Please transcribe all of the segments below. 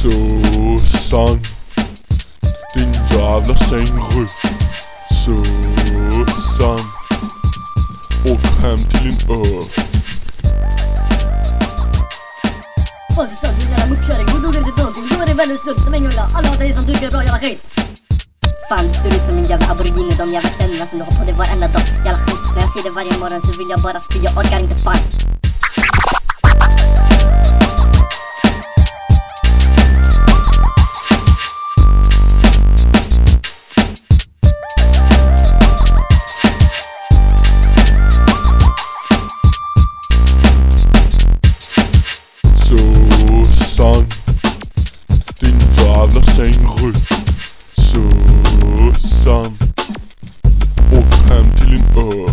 Susan, din jävla sängryck. Susan, åk hem till din ö. Fan Susanne, din jävla muppkärring, du duger inte någonting. Du är en världens snubb som en ulla. Alla hatar dig som duger bra, jävla skit. Fan, du ser ut som en jävla aborigin i de jävla klänningarna som du har på dig varenda dag. Jävla skit, när jag ser det varje morgon så vill jag bara spy, jag orkar inte fan. Susan, din jävla sängryck. Susan, åk hem till din ö.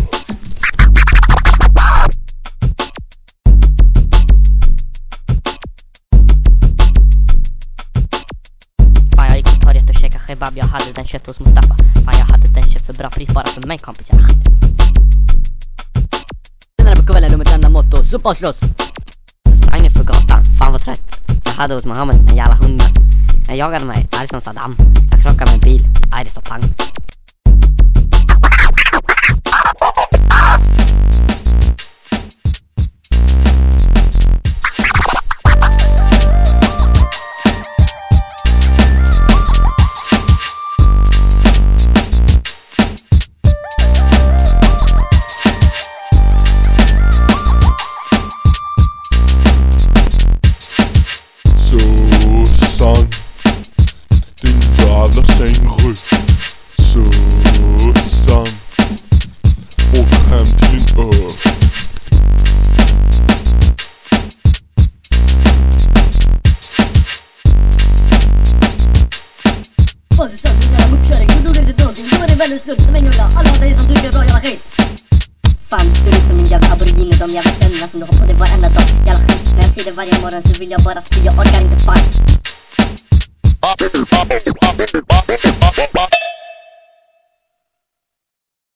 Fan, jag gick på torget och käkade kebab. Jag hade den köpt hos Mustafa. Fan, jag hade den köpt för bra pris bara för mig, kompis. Jävla skit. Senare på kvällen om ett enda motto, sopa och slåss. Sprang ner för gatan, fan vad trött. Jag hade hos Mohammed en jävla hund. Jag jagade mig, arg som Saddam. Jag krockade med en bil, arg det står pang. Susan, din jävla sängryck. Susan, åk hem till din ö. Fan Susanne, din jävla muppkärring, du duger inte någonting. Du är en världens snubb som en ulla. Alla hatar dig som duger bra, jävla skit. Fan, du ser ut som en jävla aborigin i de jävla klänningarna som du har på dig varenda dag. Jävla skit, när jag ser det varje morgon så vill jag bara spy, jag orkar inte fan.